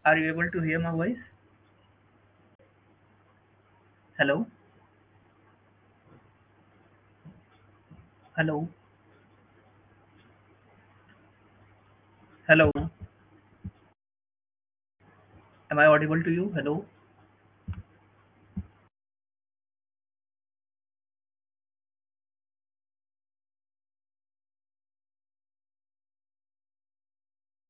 Are you able to hear my voice? Hello? Hello? Hello? Am I audible to you? Hello?